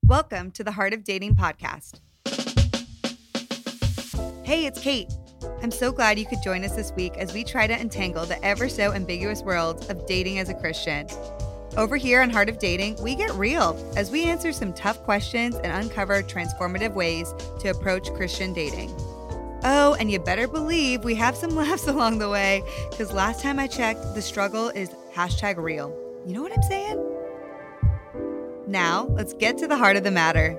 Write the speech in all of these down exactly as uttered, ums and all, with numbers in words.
Welcome to the Heart of Dating podcast. Hey, it's Kate. I'm so glad you could join us this week as we try to untangle the ever so ambiguous world of dating as a Christian. Over here on Heart of Dating, we get real as we answer some tough questions and uncover transformative ways to approach Christian dating. Oh, and you better believe we have some laughs along the way, because last time I checked, the struggle is hashtag real. You know what I'm saying? Now, let's get to the heart of the matter.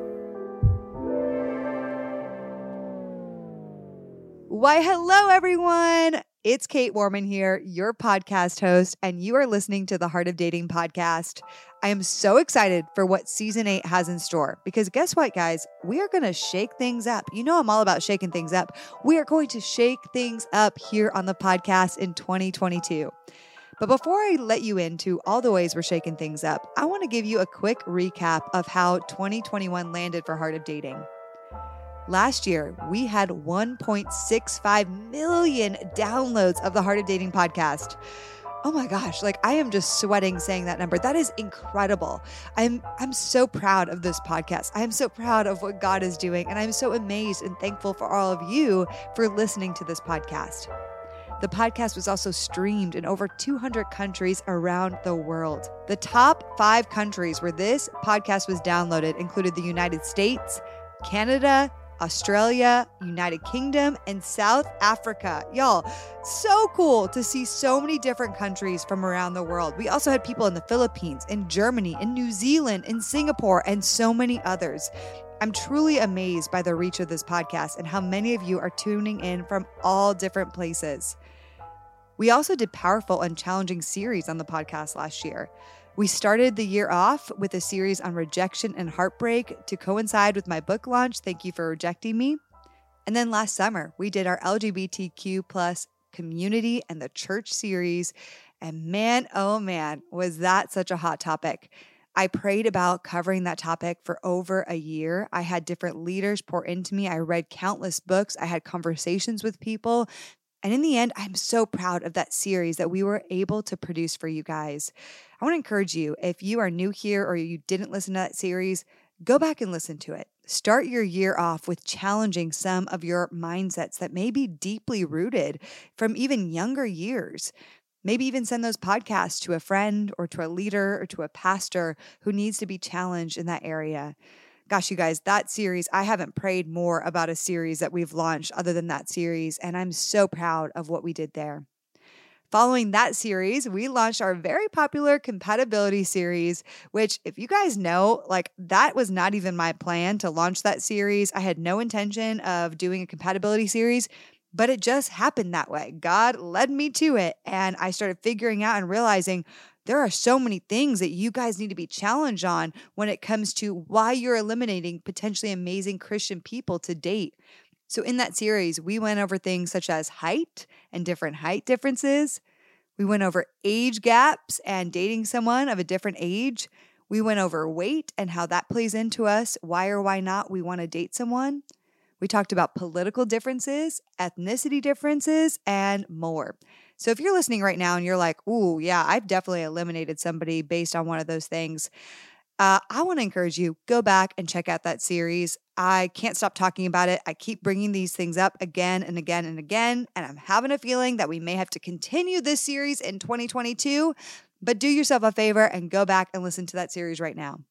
Why, hello, everyone. It's Kate Warman here, your podcast host, and you are listening to the Heart of Dating podcast. I am so excited for what season eight has in store, because guess what, guys? We are going to shake things up. You know I'm all about shaking things up. We are going to shake things up here on the podcast in twenty twenty-two. But before I let you into all the ways we're shaking things up, I want to give you a quick recap of how twenty twenty-one landed for Heart of Dating. Last year, we had one point six five million downloads of the Heart of Dating podcast. Oh my gosh, like I am just sweating saying that number. That is incredible. I'm I'm so proud of this podcast. I am so proud of what God is doing, and I'm so amazed and thankful for all of you for listening to this podcast. The podcast was also streamed in over two hundred countries around the world. The top five countries where this podcast was downloaded included the United States, Canada, Australia, United Kingdom, and South Africa. Y'all, so cool to see so many different countries from around the world. We also had people in the Philippines, in Germany, in New Zealand, in Singapore, and so many others. I'm truly amazed by the reach of this podcast and how many of you are tuning in from all different places. We also did powerful and challenging series on the podcast last year. We started the year off with a series on rejection and heartbreak to coincide with my book launch, Thank You for Rejecting Me. And then last summer, we did our L G B T Q plus community and the church series. And man, oh man, was that such a hot topic. I prayed about covering that topic for over a year. I had different leaders pour into me. I read countless books. I had conversations with people. And in the end, I'm so proud of that series that we were able to produce for you guys. I want to encourage you, if you are new here or you didn't listen to that series, go back and listen to it. Start your year off with challenging some of your mindsets that may be deeply rooted from even younger years. Maybe even send those podcasts to a friend or to a leader or to a pastor who needs to be challenged in that area. Gosh, you guys, that series, I haven't prayed more about a series that we've launched other than that series, and I'm so proud of what we did there. Following that series, we launched our very popular compatibility series, which if you guys know, like that was not even my plan to launch that series. I had no intention of doing a compatibility series, but it just happened that way. God led me to it, and I started figuring out and realizing there are so many things that you guys need to be challenged on when it comes to why you're eliminating potentially amazing Christian people to date. So in that series, we went over things such as height and different height differences. We went over age gaps and dating someone of a different age. We went over weight and how that plays into us, why or why not we want to date someone. We talked about political differences, ethnicity differences, and more. So if you're listening right now and you're like, ooh, yeah, I've definitely eliminated somebody based on one of those things, uh, I want to encourage you, go back and check out that series. I can't stop talking about it. I keep bringing these things up again and again and again, and I'm having a feeling that we may have to continue this series in twenty twenty-two, but do yourself a favor and go back and listen to that series right now.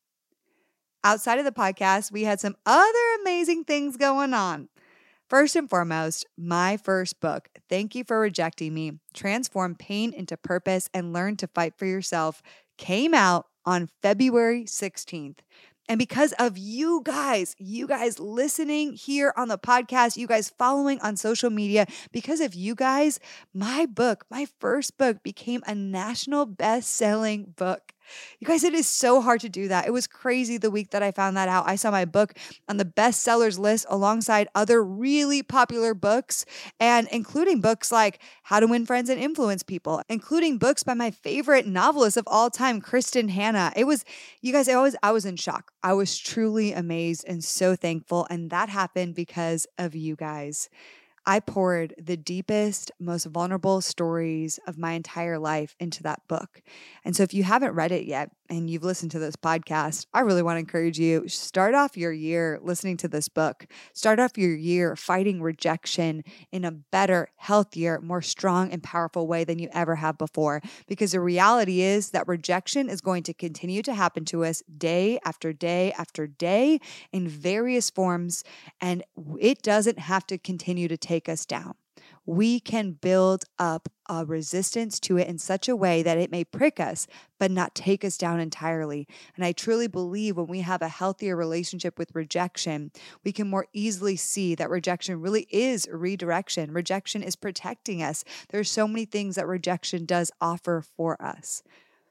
Outside of the podcast, we had some other amazing things going on. First and foremost, my first book, Thank You for Rejecting Me, Transform Pain into Purpose and Learn to Fight for Yourself, came out on February sixteenth. And because of you guys, you guys listening here on the podcast, you guys following on social media, because of you guys, my book, my first book became a national best-selling book. You guys, it is so hard to do that. It was crazy the week that I found that out. I saw my book on the bestsellers list alongside other really popular books, and including books like How to Win Friends and Influence People, including books by my favorite novelist of all time, Kristen Hanna. It was, you guys, I was, I was in shock. I was truly amazed and so thankful, and that happened because of you guys. I poured the deepest, most vulnerable stories of my entire life into that book. And so if you haven't read it yet, and you've listened to this podcast, I really want to encourage you, start off your year listening to this book. Start off your year fighting rejection in a better, healthier, more strong and powerful way than you ever have before. Because the reality is that rejection is going to continue to happen to us day after day after day in various forms, and it doesn't have to continue to take us down. We can build up a resistance to it in such a way that it may prick us, but not take us down entirely. And I truly believe when we have a healthier relationship with rejection, we can more easily see that rejection really is redirection. Rejection is protecting us. There's so many things that rejection does offer for us.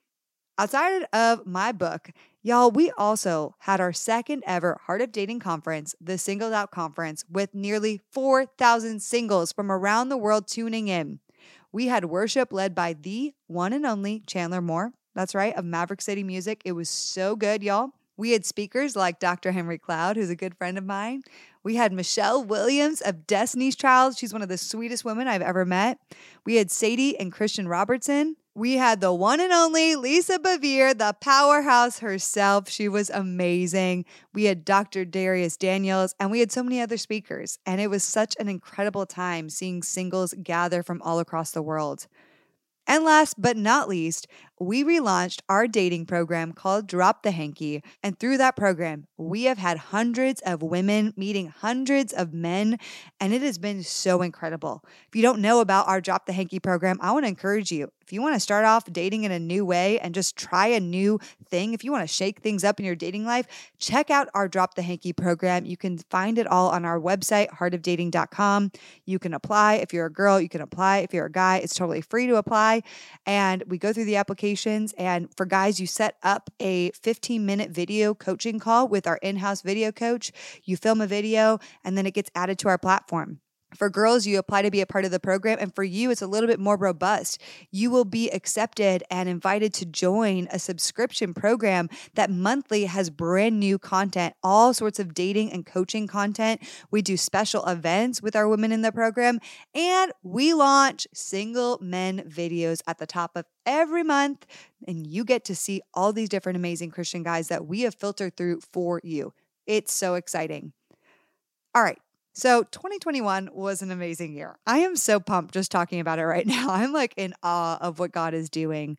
Outside of my book, y'all, we also had our second ever Heart of Dating conference, the Singled Out Conference, with nearly four thousand singles from around the world tuning in. We had worship led by the one and only Chandler Moore. That's right, of Maverick City Music. It was so good, y'all. We had speakers like Doctor Henry Cloud, who's a good friend of mine. We had Michelle Williams of Destiny's Child. She's one of the sweetest women I've ever met. We had Sadie and Christian Robertson. We had the one and only Lisa Bevere, the powerhouse herself. She was amazing. We had Doctor Darius Daniels, and we had so many other speakers. And it was such an incredible time seeing singles gather from all across the world. And last but not least, we relaunched our dating program called Drop the Hanky. And through that program, we have had hundreds of women meeting hundreds of men, and it has been so incredible. If you don't know about our Drop the Hanky program, I want to encourage you. If you want to start off dating in a new way and just try a new thing, if you want to shake things up in your dating life, check out our Drop the Hanky program. You can find it all on our website, heart of dating dot com. You can apply. If you're a girl, you can apply. If you're a guy, it's totally free to apply. And we go through the applications. And for guys, you set up a fifteen minute video coaching call with our in-house video coach. You film a video, and then it gets added to our platform. For girls, you apply to be a part of the program, and for you, it's a little bit more robust. You will be accepted and invited to join a subscription program that monthly has brand new content, all sorts of dating and coaching content. We do special events with our women in the program, and we launch single men videos at the top of every month, and you get to see all these different amazing Christian guys that we have filtered through for you. It's so exciting. All right. So twenty twenty-one was an amazing year. I am so pumped just talking about it right now. I'm like in awe of what God is doing.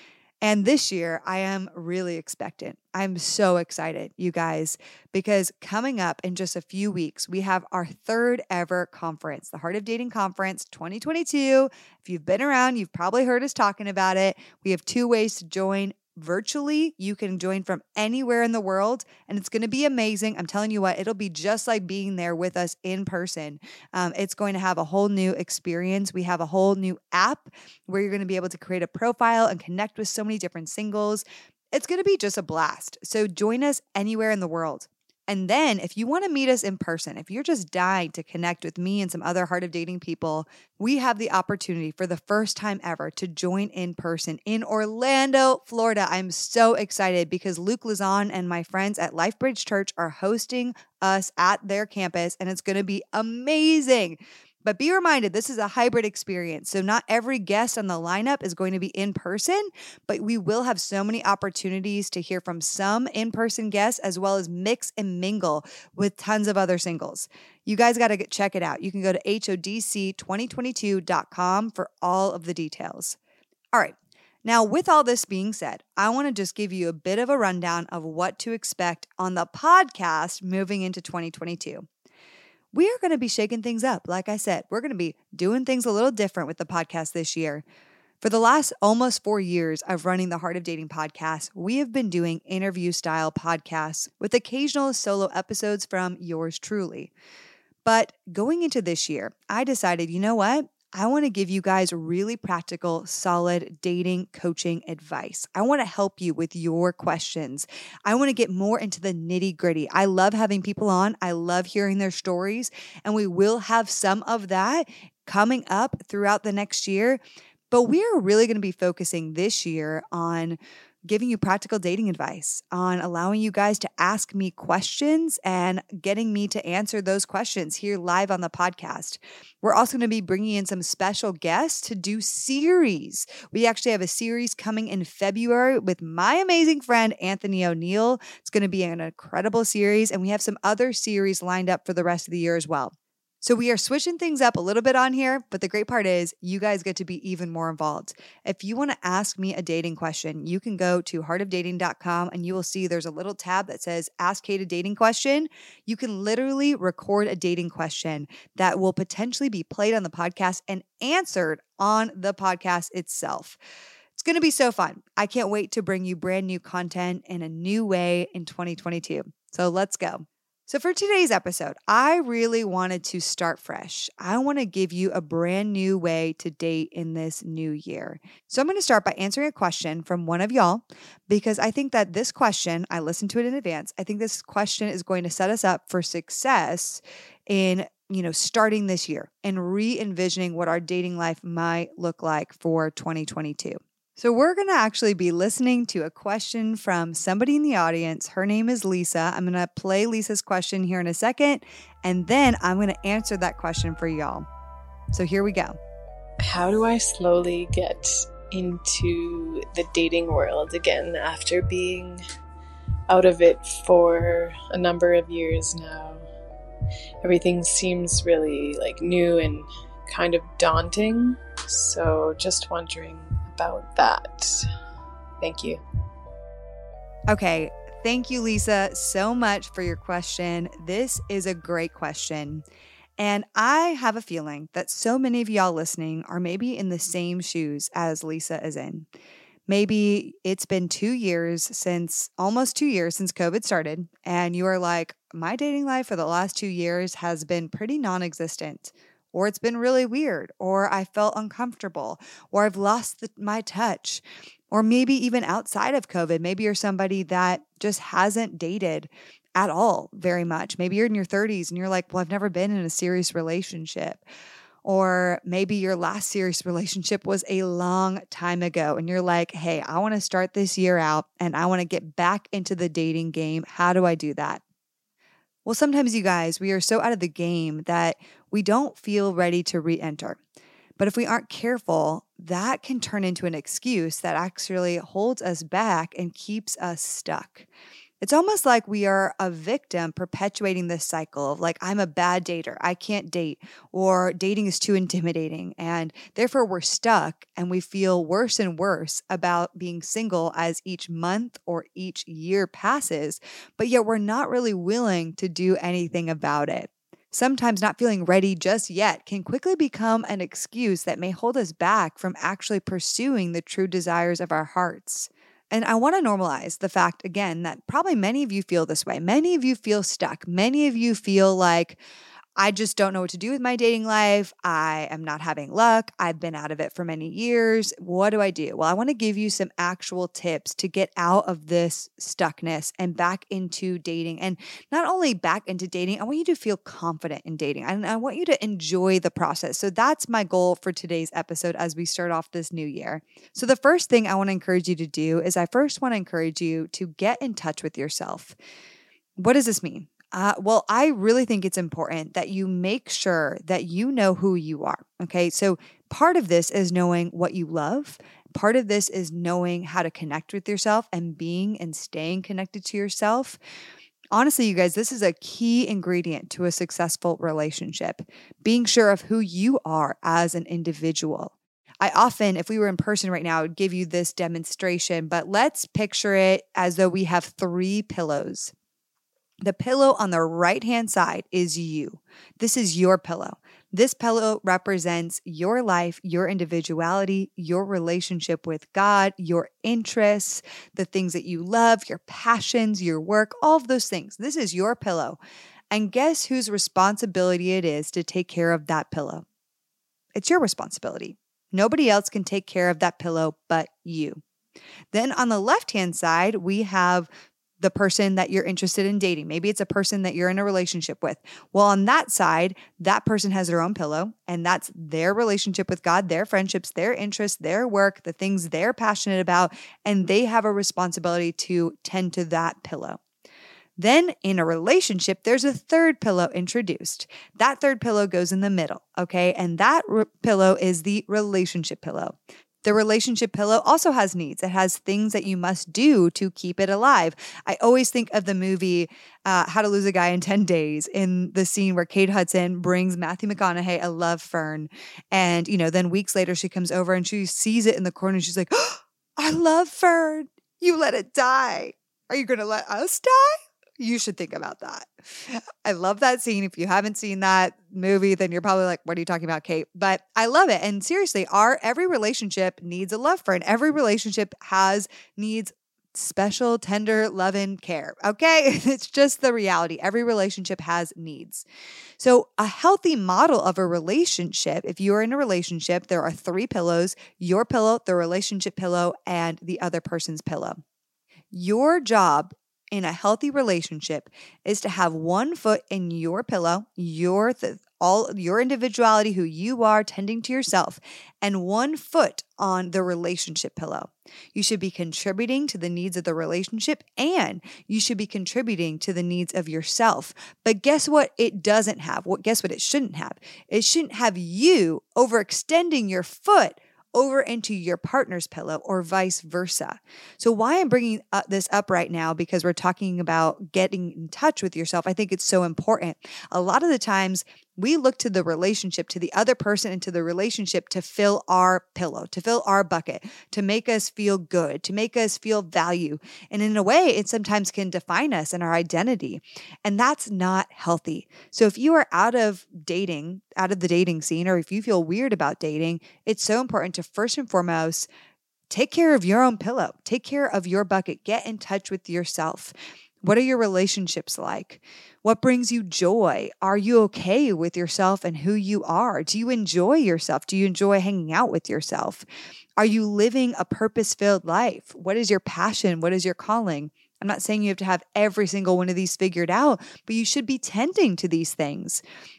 And this year, I am really expectant. I'm so excited, you guys, because coming up in just a few weeks, we have our third ever conference, the Heart of Dating Conference twenty twenty-two. If you've been around, you've probably heard us talking about it. We have two ways to join. Virtually, you can join from anywhere in the world, and it's going to be amazing. I'm telling you what, it'll be just like being there with us in person. Um, it's going to have a whole new experience. We have a whole new app where you're going to be able to create a profile and connect with so many different singles. It's going to be just a blast. So join us anywhere in the world. And then if you want to meet us in person, if you're just dying to connect with me and some other Heart of Dating people, we have the opportunity for the first time ever to join in person in Orlando, Florida. I'm so excited because Luke Lazan and my friends at LifeBridge Church are hosting us at their campus, and it's going to be amazing. But be reminded, this is a hybrid experience. So not every guest on the lineup is going to be in person, but we will have so many opportunities to hear from some in-person guests as well as mix and mingle with tons of other singles. You guys got to check it out. You can go to H O D C twenty twenty-two dot com for all of the details. All right. Now, with all this being said, I want to just give you a bit of a rundown of what to expect on the podcast moving into twenty twenty-two. We are going to be shaking things up. Like I said, we're going to be doing things a little different with the podcast this year. For the last almost four years of running the Heart of Dating podcast, we have been doing interview style podcasts with occasional solo episodes from yours truly. But going into this year, I decided, you know what? I want to give you guys really practical, solid dating coaching advice. I want to help you with your questions. I want to get more into the nitty gritty. I love having people on. I love hearing their stories, and we will have some of that coming up throughout the next year. But we are really going to be focusing this year on giving you practical dating advice, on allowing you guys to ask me questions and getting me to answer those questions here live on the podcast. We're also going to be bringing in some special guests to do series. We actually have a series coming in February with my amazing friend, Anthony O'Neill. It's going to be an incredible series, and we have some other series lined up for the rest of the year as well. So we are switching things up a little bit on here, but the great part is you guys get to be even more involved. If you want to ask me a dating question, you can go to heart of dating dot com and you will see there's a little tab that says Ask Kate a Dating Question. You can literally record a dating question that will potentially be played on the podcast and answered on the podcast itself. It's going to be so fun. I can't wait to bring you brand new content in a new way in twenty twenty-two. So let's go. So for today's episode, I really wanted to start fresh. I want to give you a brand new way to date in this new year. So I'm going to start by answering a question from one of y'all, because I think that this question, I listened to it in advance. I think this question is going to set us up for success in, you know, starting this year and re-envisioning what our dating life might look like for twenty twenty-two. So we're going to actually be listening to a question from somebody in the audience. Her name is Lisa. I'm going to play Lisa's question here in a second, and then I'm going to answer that question for y'all. So here we go. How do I slowly get into the dating world again after being out of it for a number of years now? Everything seems really like new and kind of daunting. So just wondering about that. Thank you. Okay. Thank you, Lisa, so much for your question. This is a great question. And I have a feeling that so many of y'all listening are maybe in the same shoes as Lisa is in. Maybe it's been two years since, almost two years since COVID started, and you are like, my dating life for the last two years has been pretty non-existent. Or it's been really weird, or I felt uncomfortable, or I've lost the, my touch, or maybe even outside of COVID, maybe you're somebody that just hasn't dated at all very much. Maybe you're in your thirties and you're like, well, I've never been in a serious relationship. Or maybe your last serious relationship was a long time ago and you're like, hey, I want to start this year out and I want to get back into the dating game. How do I do that? Well, sometimes you guys, we are so out of the game that we don't feel ready to re-enter. But if we aren't careful, that can turn into an excuse that actually holds us back and keeps us stuck. It's almost like we are a victim perpetuating this cycle of like, I'm a bad dater, I can't date, or dating is too intimidating. And therefore we're stuck and we feel worse and worse about being single as each month or each year passes, but yet we're not really willing to do anything about it. Sometimes not feeling ready just yet can quickly become an excuse that may hold us back from actually pursuing the true desires of our hearts. And I want to normalize the fact, again, that probably many of you feel this way. Many of you feel stuck. Many of you feel like, I just don't know what to do with my dating life. I am not having luck. I've been out of it for many years. What do I do? Well, I want to give you some actual tips to get out of this stuckness and back into dating. And not only back into dating, I want you to feel confident in dating. And I want you to enjoy the process. So that's my goal for today's episode as we start off this new year. So the first thing I want to encourage you to do is I first want to encourage you to get in touch with yourself. What does this mean? Uh, well, I really think it's important that you make sure that you know who you are. Okay. So part of this is knowing what you love. Part of this is knowing how to connect with yourself and being and staying connected to yourself. Honestly, you guys, this is a key ingredient to a successful relationship, being sure of who you are as an individual. I often, if we were in person right now, I would give you this demonstration, but let's picture it as though we have three pillows. The pillow on the right-hand side is you. This is your pillow. This pillow represents your life, your individuality, your relationship with God, your interests, the things that you love, your passions, your work, all of those things. This is your pillow. And guess whose responsibility it is to take care of that pillow? It's your responsibility. Nobody else can take care of that pillow but you. Then on the left-hand side, we have the person that you're interested in dating. Maybe it's a person that you're in a relationship with. Well, on that side, that person has their own pillow, and that's their relationship with God, their friendships, their interests, their work, the things they're passionate about, and they have a responsibility to tend to that pillow. Then in a relationship, there's a third pillow introduced. That third pillow goes in the middle, okay? And that re- pillow is the relationship pillow. The relationship pillow also has needs. It has things that you must do to keep it alive. I always think of the movie uh, How to Lose a Guy in ten days, in the scene where Kate Hudson brings Matthew McConaughey a love fern. And, you know, then weeks later she comes over and she sees it in the corner and she's like, oh, I love fern. You let it die. Are you going to let us die? You should think about that. I love that scene. If you haven't seen that movie, then you're probably like, what are you talking about, Kate? But I love it. And seriously, our every relationship needs a love fern. Every relationship has needs special, tender love and care. Okay. It's just the reality. Every relationship has needs. So a healthy model of a relationship, if you are in a relationship, there are three pillows: your pillow, the relationship pillow, and the other person's pillow. Your job in a healthy relationship is to have one foot in your pillow, your th- all your individuality, who you are, tending to yourself, and one foot on the relationship pillow. You should be contributing to the needs of the relationship, and you should be contributing to the needs of yourself. But guess what it doesn't have? What guess what it shouldn't have? It shouldn't have you overextending your foot over into your partner's pillow, or vice versa. So why I'm bringing up this up right now, because we're talking about getting in touch with yourself. I think it's so important. A lot of the times we look to the relationship, to the other person, and to the relationship to fill our pillow, to fill our bucket, to make us feel good, to make us feel value. And in a way, it sometimes can define us and our identity. And that's not healthy. So if you are out of dating, out of the dating scene, or if you feel weird about dating, it's so important to first and foremost take care of your own pillow, take care of your bucket, get in touch with yourself. What are your relationships like? What brings you joy? Are you okay with yourself and who you are? Do you enjoy yourself? Do you enjoy hanging out with yourself? Are you living a purpose-filled life? What is your passion? What is your calling? I'm not saying you have to have every single one of these figured out, but you should be tending to these things.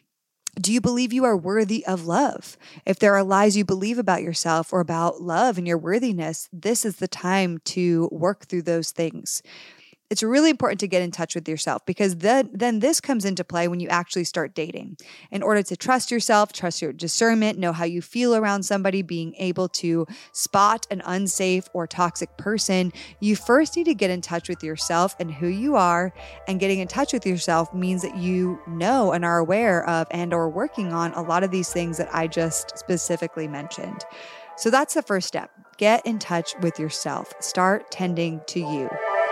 Do you believe you are worthy of love? If there are lies you believe about yourself or about love and your worthiness, this is the time to work through those things. It's really important to get in touch with yourself, because then, then this comes into play when you actually start dating. In order to trust yourself, trust your discernment, know how you feel around somebody, being able to spot an unsafe or toxic person, you first need to get in touch with yourself and who you are. And getting in touch with yourself means that you know and are aware of and are working on a lot of these things that I just specifically mentioned. So that's the first step. Get in touch with yourself. Start tending to you.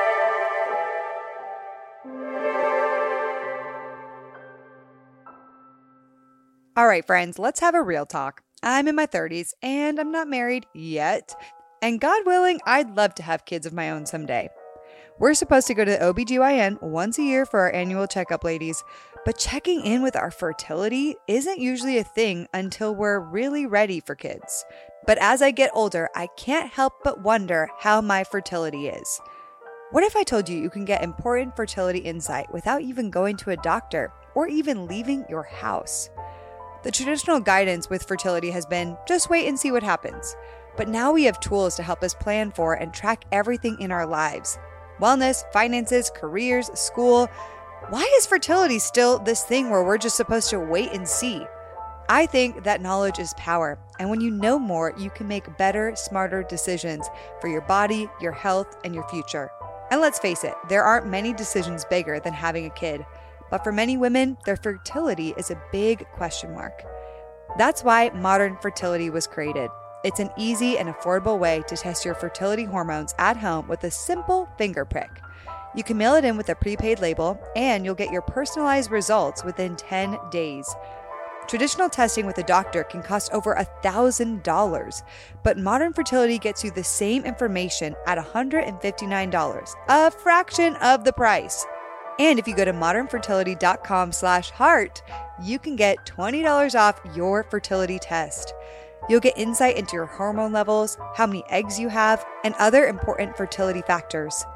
All right, friends, let's have a real talk. I'm in my thirties and I'm not married yet. And God willing, I'd love to have kids of my own someday. We're supposed to go to the O B G Y N once a year for our annual checkup, ladies. But checking in with our fertility isn't usually a thing until we're really ready for kids. But as I get older, I can't help but wonder how my fertility is. What if I told you you can get important fertility insight without even going to a doctor or even leaving your house? The traditional guidance with fertility has been just wait and see what happens. But now we have tools to help us plan for and track everything in our lives. Wellness, finances, careers, school. Why is fertility still this thing where we're just supposed to wait and see? I think that knowledge is power. And when you know more, you can make better, smarter decisions for your body, your health, and your future. And let's face it, there aren't many decisions bigger than having a kid. But for many women, their fertility is a big question mark. That's why Modern Fertility was created. It's an easy and affordable way to test your fertility hormones at home with a simple finger prick. You can mail it in with a prepaid label, and you'll get your personalized results within ten days. Traditional testing with a doctor can cost over one thousand dollars, but Modern Fertility gets you the same information at one hundred fifty-nine dollars, a fraction of the price. And if you go to modernfertility.com slash heart, you can get twenty dollars off your fertility test. You'll get insight into your hormone levels, how many eggs you have, and other important fertility factors.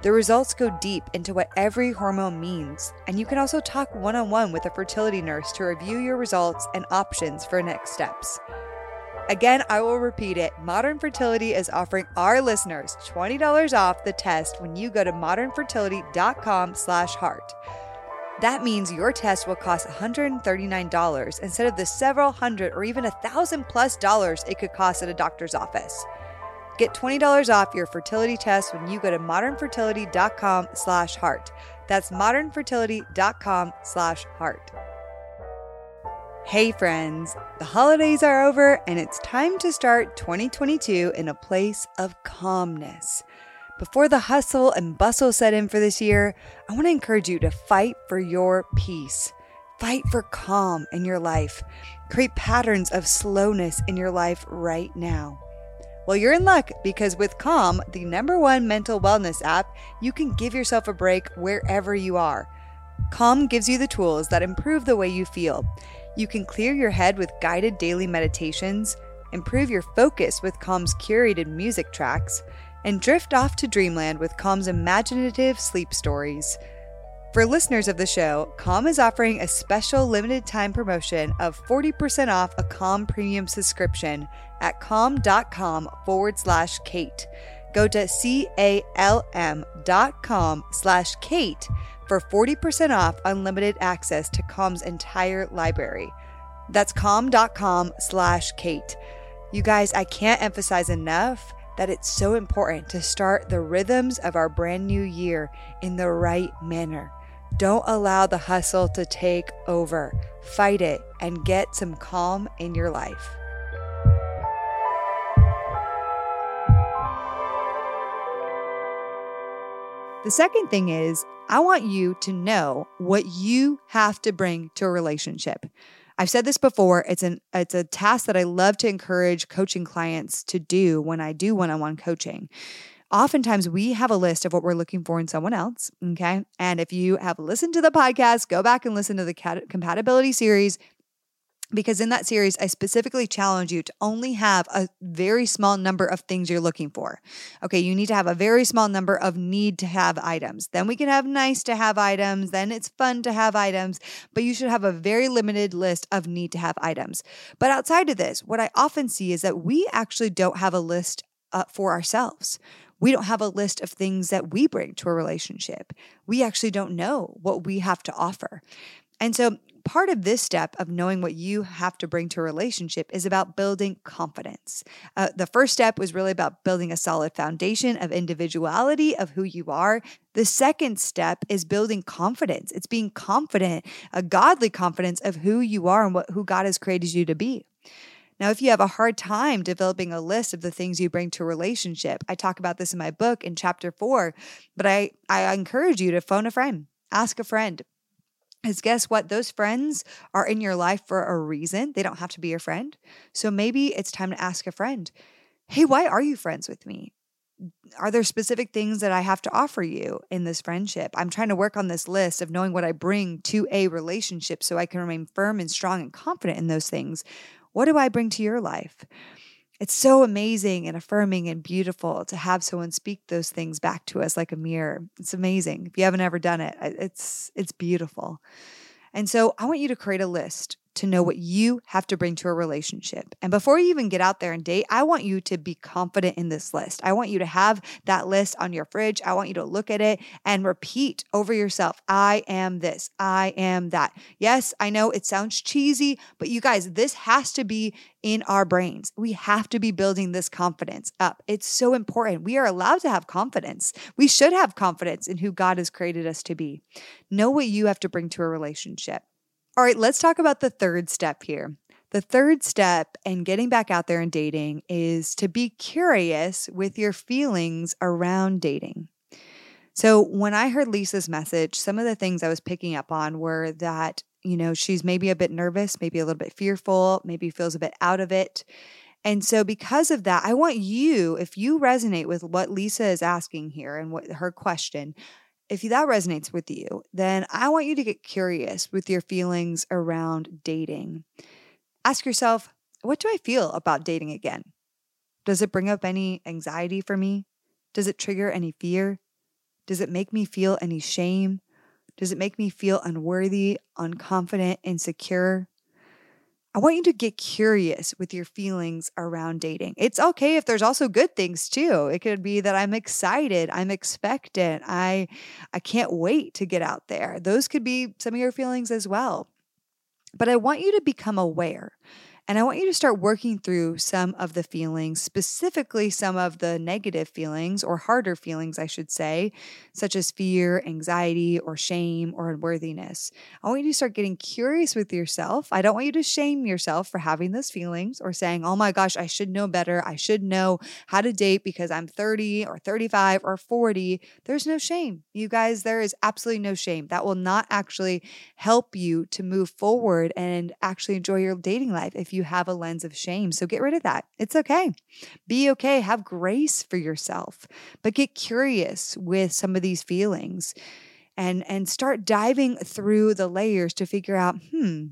The results go deep into what every hormone means, and you can also talk one-on-one with a fertility nurse to review your results and options for next steps. Again, I will repeat it. Modern Fertility is offering our listeners twenty dollars off the test when you go to modern fertility dot com slash heart. That means your test will cost one hundred thirty-nine dollars instead of the several hundred or even a thousand plus dollars it could cost at a doctor's office. Get twenty dollars off your fertility test when you go to modern fertility dot com slash heart. That's modern fertility dot com slash heart. Hey friends, the holidays are over and it's time to start twenty twenty-two in a place of calmness. Before the hustle and bustle set in for this year, I want to encourage you to fight for your peace. Fight for calm in your life. Create patterns of slowness in your life right now. Well, you're in luck because with Calm, the number one mental wellness app, you can give yourself a break wherever you are. Calm gives you the tools that improve the way you feel. You can clear your head with guided daily meditations, improve your focus with Calm's curated music tracks, and drift off to dreamland with Calm's imaginative sleep stories. For listeners of the show, Calm is offering a special limited time promotion of forty percent off a Calm premium subscription at calm.com forward slash Kate. Go to C-A-L-M dot com slash Kate for forty percent off unlimited access to Calm's entire library. That's calm.com slash Kate. You guys, I can't emphasize enough that it's so important to start the rhythms of our brand new year in the right manner. Don't allow the hustle to take over. Fight it and get some calm in your life. The second thing is, I want you to know what you have to bring to a relationship. I've said this before, it's an it's a task that I love to encourage coaching clients to do when I do one-on-one coaching. Oftentimes we have a list of what we're looking for in someone else, okay? And if you have listened to the podcast, go back and listen to the cat- compatibility series, because in that series, I specifically challenge you to only have a very small number of things you're looking for. Okay, you need to have a very small number of need to have items. Then we can have nice to have items. Then it's fun to have items, but you should have a very limited list of need to have items. But outside of this, what I often see is that we actually don't have a list uh, for ourselves. We don't have a list of things that we bring to a relationship. We actually don't know what we have to offer. And so part of this step of knowing what you have to bring to a relationship is about building confidence. Uh, the first step was really about building a solid foundation of individuality of who you are. The second step is building confidence. It's being confident, a godly confidence of who you are and what who God has created you to be. Now, if you have a hard time developing a list of the things you bring to a relationship, I talk about this in my book in chapter four, but I, I encourage you to phone a friend, ask a friend. Because guess what? Those friends are in your life for a reason. They don't have to be your friend. So maybe it's time to ask a friend, hey, why are you friends with me? Are there specific things that I have to offer you in this friendship? I'm trying to work on this list of knowing what I bring to a relationship so I can remain firm and strong and confident in those things. What do I bring to your life? It's so amazing and affirming and beautiful to have someone speak those things back to us like a mirror. It's amazing. If you haven't ever done it, it's it's beautiful. And so I want you to create a list to know what you have to bring to a relationship. And before you even get out there and date, I want you to be confident in this list. I want you to have that list on your fridge. I want you to look at it and repeat over yourself, I am this, I am that. Yes, I know it sounds cheesy, but you guys, this has to be in our brains. We have to be building this confidence up. It's so important. We are allowed to have confidence. We should have confidence in who God has created us to be. Know what you have to bring to a relationship. All right, let's talk about the third step here. The third step in getting back out there and dating is to be curious with your feelings around dating. So when I heard Lisa's message, some of the things I was picking up on were that, you know, she's maybe a bit nervous, maybe a little bit fearful, maybe feels a bit out of it. And so because of that, I want you, if you resonate with what Lisa is asking here and what her question, if that resonates with you, then I want you to get curious with your feelings around dating. Ask yourself, what do I feel about dating again? Does it bring up any anxiety for me? Does it trigger any fear? Does it make me feel any shame? Does it make me feel unworthy, unconfident, insecure? I want you to get curious with your feelings around dating. It's okay if there's also good things too. It could be that I'm excited, I'm expectant, I I can't wait to get out there. Those could be some of your feelings as well. But I want you to become aware. And I want you to start working through some of the feelings, specifically some of the negative feelings or harder feelings, I should say, such as fear, anxiety, or shame or unworthiness. I want you to start getting curious with yourself. I don't want you to shame yourself for having those feelings or saying, oh my gosh, I should know better. I should know how to date because I'm thirty or thirty-five or forty. There's no shame. You guys, there is absolutely no shame. That will not actually help you to move forward and actually enjoy your dating life if you have a lens of shame. So get rid of that. It's okay. Be okay. Have grace for yourself, but get curious with some of these feelings and, and start diving through the layers to figure out, hmm,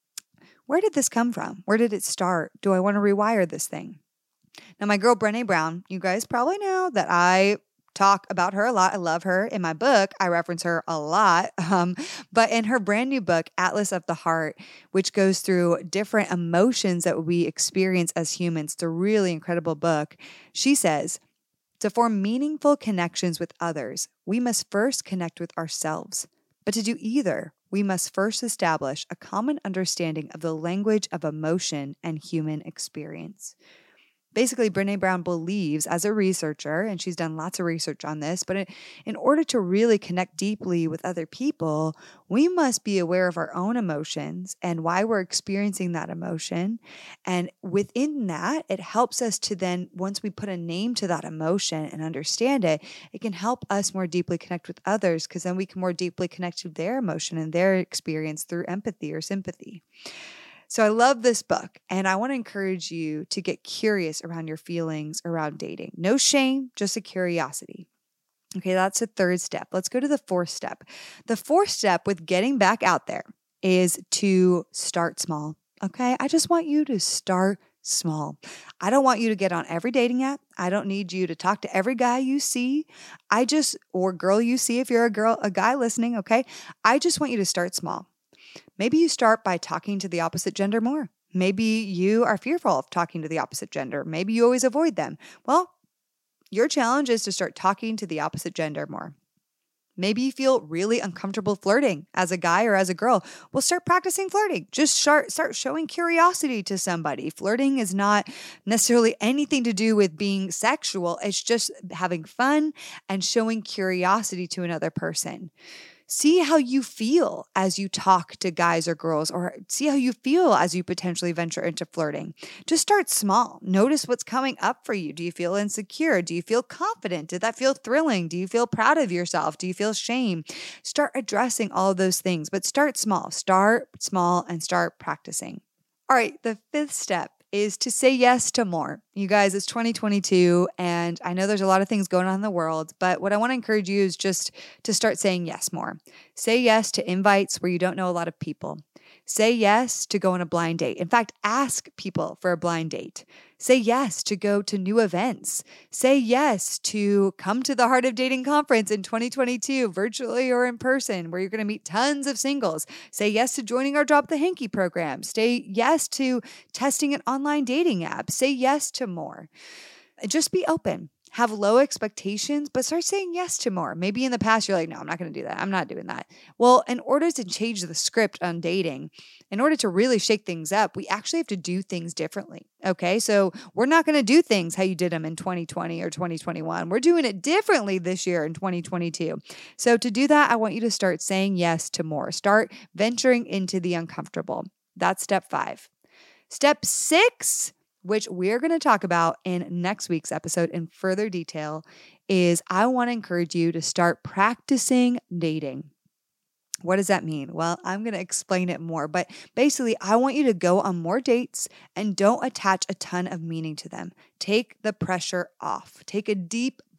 where did this come from? Where did it start? Do I want to rewire this thing? Now, my girl, Brené Brown, you guys probably know that I talk about her a lot. I love her. In my book, I reference her a lot. Um, but in her brand new book, Atlas of the Heart, which goes through different emotions that we experience as humans, it's a really incredible book. She says, to form meaningful connections with others, we must first connect with ourselves. But to do either, we must first establish a common understanding of the language of emotion and human experience. Basically, Brené Brown believes as a researcher, and she's done lots of research on this, but in order to really connect deeply with other people, we must be aware of our own emotions and why we're experiencing that emotion. And within that, it helps us to then, once we put a name to that emotion and understand it, it can help us more deeply connect with others because then we can more deeply connect to their emotion and their experience through empathy or sympathy. So I love this book, and I want to encourage you to get curious around your feelings around dating. No shame, just a curiosity. Okay, that's the third step. Let's go to the fourth step. The fourth step with getting back out there is to start small. Okay, I just want you to start small. I don't want you to get on every dating app. I don't need you to talk to every guy you see. I just, or girl you see if you're a girl, a guy listening, okay? I just want you to start small. Maybe you start by talking to the opposite gender more. Maybe you are fearful of talking to the opposite gender. Maybe you always avoid them. Well, your challenge is to start talking to the opposite gender more. Maybe you feel really uncomfortable flirting as a guy or as a girl. Well, start practicing flirting. Just start, start showing curiosity to somebody. Flirting is not necessarily anything to do with being sexual. It's just having fun and showing curiosity to another person. See how you feel as you talk to guys or girls, or see how you feel as you potentially venture into flirting. Just start small. Notice what's coming up for you. Do you feel insecure? Do you feel confident? Did that feel thrilling? Do you feel proud of yourself? Do you feel shame? Start addressing all of those things, but start small. Start small and start practicing. All right, the fifth step is to say yes to more. You guys, it's twenty twenty-two, and I know there's a lot of things going on in the world, but what I want to encourage you is just to start saying yes more. Say yes to invites where you don't know a lot of people. Say yes to go on a blind date. In fact, ask people for a blind date. Say yes to go to new events. Say yes to come to the Heart of Dating conference in twenty twenty-two, virtually or in person, where you're going to meet tons of singles. Say yes to joining our Drop the Hanky program. Say yes to testing an online dating app. Say yes to more. Just be open. Have low expectations, but start saying yes to more. Maybe in the past, you're like, no, I'm not going to do that. I'm not doing that. Well, in order to change the script on dating, in order to really shake things up, we actually have to do things differently. Okay. So we're not going to do things how you did them in twenty twenty or twenty twenty-one. We're doing it differently this year in twenty twenty-two. So to do that, I want you to start saying yes to more. Start venturing into the uncomfortable. That's step five. Step six, which we're going to talk about in next week's episode in further detail, is I want to encourage you to start practicing dating. What does that mean? Well, I'm going to explain it more, but basically I want you to go on more dates and don't attach a ton of meaning to them. Take the pressure off. Take a deep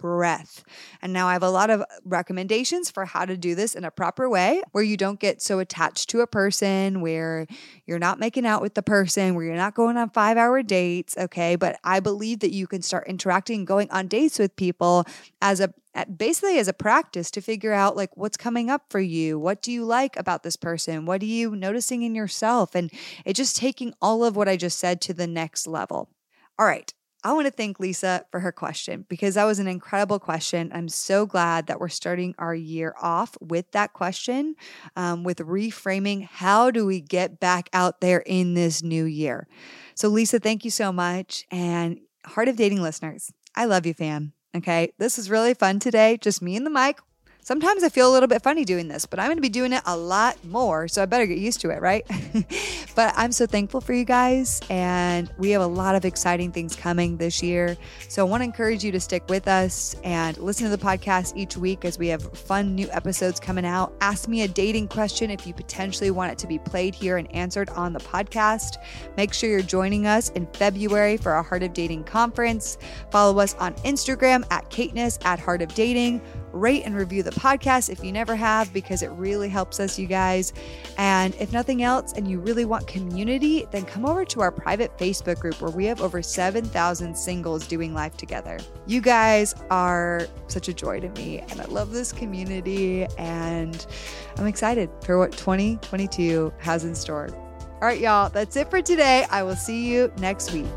breath. And now I have a lot of recommendations for how to do this in a proper way where you don't get so attached to a person, where you're not making out with the person, where you're not going on five hour dates. Okay. But I believe that you can start interacting, going on dates with people as a basically as a practice to figure out like what's coming up for you. What do you like about this person? What are you noticing in yourself? And it's just taking all of what I just said to the next level. All right. I want to thank Lisa for her question because that was an incredible question. I'm so glad that we're starting our year off with that question, um, with reframing how do we get back out there in this new year? So Lisa, thank you so much. And Heart of Dating listeners, I love you, fam. Okay, this is really fun today, just me and the mic. Sometimes I feel a little bit funny doing this, but I'm going to be doing it a lot more, so I better get used to it, right? But I'm so thankful for you guys, and we have a lot of exciting things coming this year. So I want to encourage you to stick with us and listen to the podcast each week as we have fun new episodes coming out. Ask me a dating question if you potentially want it to be played here and answered on the podcast. Make sure you're joining us in February for our Heart of Dating conference. Follow us on Instagram at Kateness at Heart of Dating. Rate and review the podcast if you never have, because it really helps us, you guys. And if nothing else, and you really want community, then come over to our private Facebook group where we have over seven thousand singles doing life together. You guys are such a joy to me, and I love this community, and I'm excited for what twenty twenty-two has in store. All right, y'all, that's it for today. I will see you next week.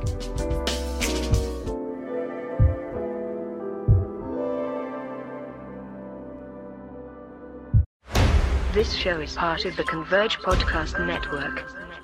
This show is part of the Converge Podcast Network.